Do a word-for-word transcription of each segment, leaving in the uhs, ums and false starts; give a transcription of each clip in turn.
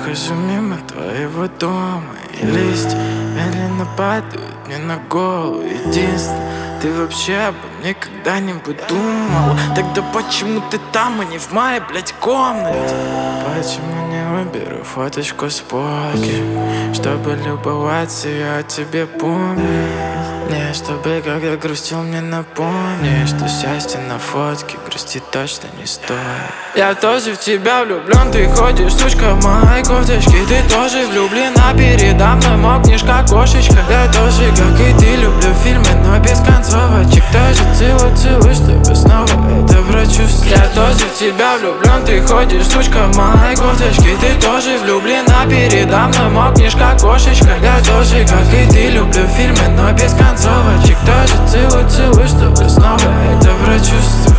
прохожу мимо твоего дома, и листья медленно падают мне на голову. Единственное, ты вообще обо мне когда-нибудь думал? Тогда почему ты там, а не в моей, блядь, комнате? Почему не уберу фоточку с полки, чтобы любоваться я о тебе помню? Не, чтобы когда грустил, мне напомни, что счастье на фотке грустить точно не стоит. Я тоже в тебя влюблен, ты ходишь, сучка, в моей кофточке. Ты тоже влюблена, передо мной мокнешь, как кошечка. Я тоже, как и ты, люблю фильмы, но без концовочек. Тоже целую, целую, чтобы снова это прочувствовать. Я тоже в тебя влюблен, ты ходишь, сучка, в моей кофточке. Ты тоже влюблена, передо мной мокнешь, как кошечка. Я тоже, как и ты, люблю фильмы, но без концовочек. Тоже целую, целую, чтобы снова это прочувствовать.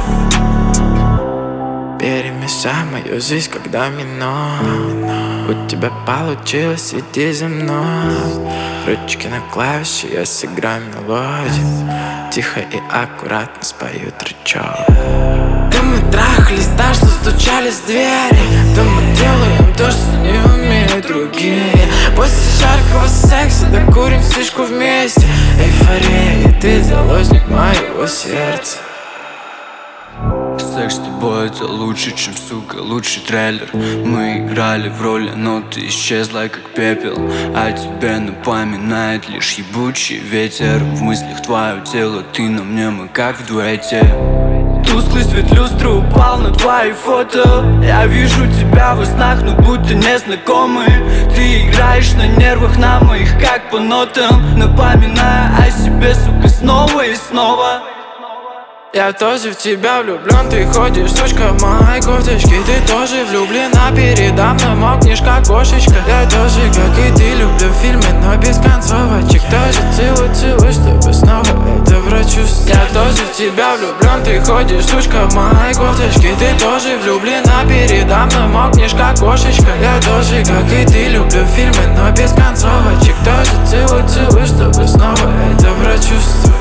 Перемешай мою жизнь, как домино. У тебя получилось, иди за мной. Ручки на клавише, я сыграю мелодию. Тихо и аккуратно спою тречок. Да мы трахались так, что стучались в двери. Да мы делаем то, что не умеют другие. После жаркого секса докурим слишком вместе. Эйфория, и ты заложник моего сердца. Секс с тобой это лучше, чем, сука, лучший трейлер. Мы играли в роли, но ты исчезла, как пепел. А тебе напоминает лишь ебучий ветер. В мыслях твое тело, ты на мне, мы как в дуэте. Тусклый свет люстры упал на твои фото. Я вижу тебя во снах, но будто незнакомые. Ты играешь на нервах, на моих, как по нотам, напоминая о себе, сука, снова и снова. Я тоже в тебя влюблен, ты ходишь, сучка, в моей кофточке. Ты тоже влюблена, передо мной мокнешь, как кошечка. Я тоже, как и ты, люблю фильмы, но без концовочек. Тоже целую, целую, чтобы снова это прочувствовать. Я тоже в тебя влюблен, ты ходишь, сучка, в моей кофточке. Ты тоже влюблена, передо мной мокнешь, как кошечка. Я тоже, как и ты, люблю фильмы, но без концовочек. Тоже целую, целую, чтобы снова это прочувствовать.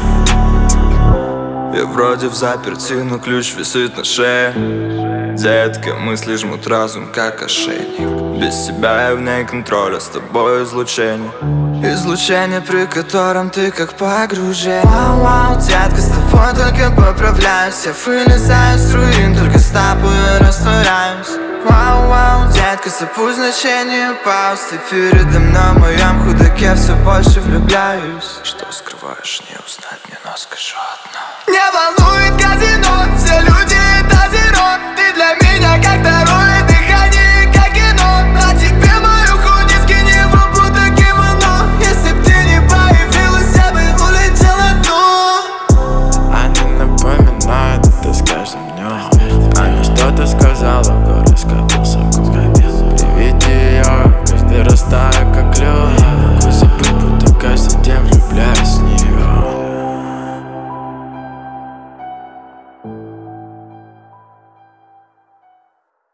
Я вроде в заперти, но ключ висит на шее. Детка, мысли жмут разум, как ошейник. Без тебя я вне контроля, с тобой излучение. Излучение, при котором ты как погружение. Вау-вау, детка, с тобой только поправляюсь. Я вылезаю с руин, только с тобой растворяюсь. Вау-вау, детка, забудь значение пауз. Ты передо мной, в моем худаке все больше влюбляюсь. Что скрываешь, не узнать мне, но скажу одно. Не волнует казино, все люди это зеро. Ты для меня как второе